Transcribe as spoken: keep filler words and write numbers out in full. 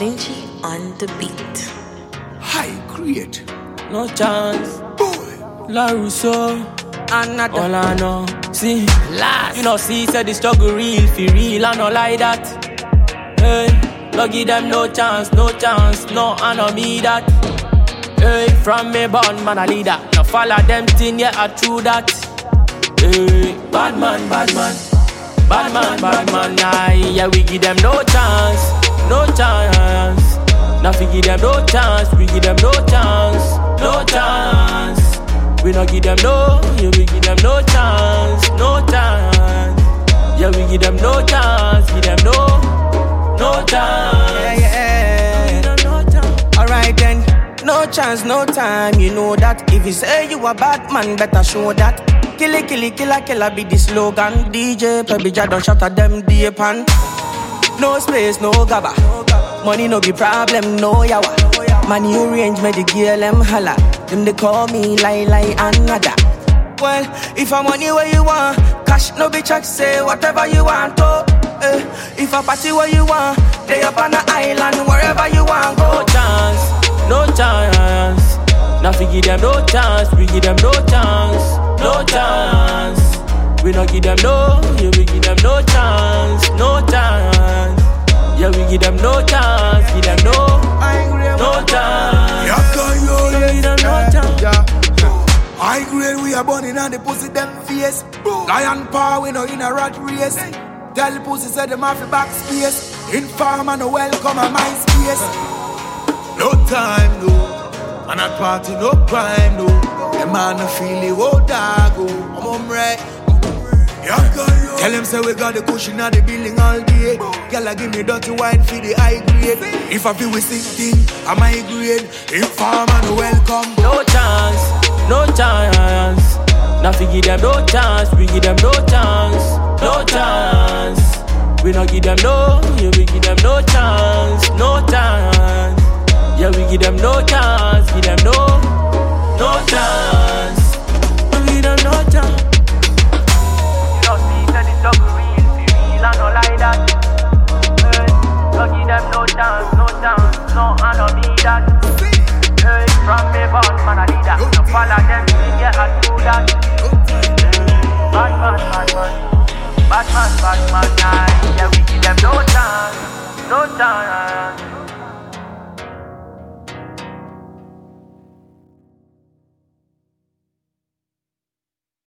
Vinci on the beat. High grade. No chance. Boy. La Rousseau. Another. All I know. See, Last. you know, see, said the struggle real, feel real, I know like that. Hey, no give them no chance, no chance, no, I know me that. Hey, from me born, man, a leader. No follow them thing, yeah, I true that. Hey, bad man, bad man. Bad man, bad man, yeah, yeah, we give them no chance, no chance. Now we give them no chance, we give them no chance, no chance. We don't give them no, yeah, we give them no chance, no chance. Yeah, we give them no chance, give them no, no chance. Yeah, yeah. We don't no chance. Alright then, no chance, no time. You know that. If you say you a bad man, better show that. Kill it, kill it, killer, killer be the slogan. D J Pebija don't shut at them deep and no space, no gaba. Money no be problem, no yawa. Man you range me the girl them holla. Them they call me lie lie and nada. Well, if I'm money where you want, cash no be check, say whatever you want to. Eh, if I party where you want, they up on the island wherever you want go. No chance, no chance. Now we give them no chance, we give them no chance, no chance. We don't give them no, yeah, we give them no chance, no chance. Yeah, we give them no chance, give them no, no chance. Yeah, Yeah, we give them no chance. yeah. High grade, we are born in and the pussy them face. Lion power, we no in a rat race. Tell the pussy say them have the back space. Inform and welcome a my space. No time, no. And at party, no crime, no. The man a feel it, oh dog, oh. I'm on right. Tell him say we got the cushion at the building all day. Y'all give me dirty wine for the high grade. If I feel we sing thing, I might grade. Inform and welcome. No chance, no chance. Now we give them no chance, we give them no chance, no chance. We don't give them no, yeah, we give them no chance, no chance. Yeah, we give them no chance, give them no, no chance. We give them no chance. You know, see, that it's so real, feel real, I know like that. Hey, don't give them no chance, no chance, no, I know me that. Hey, from me born, man, I need that. No follow them, yeah, I do that. Hey, bad man, bad man, bad man, bad man.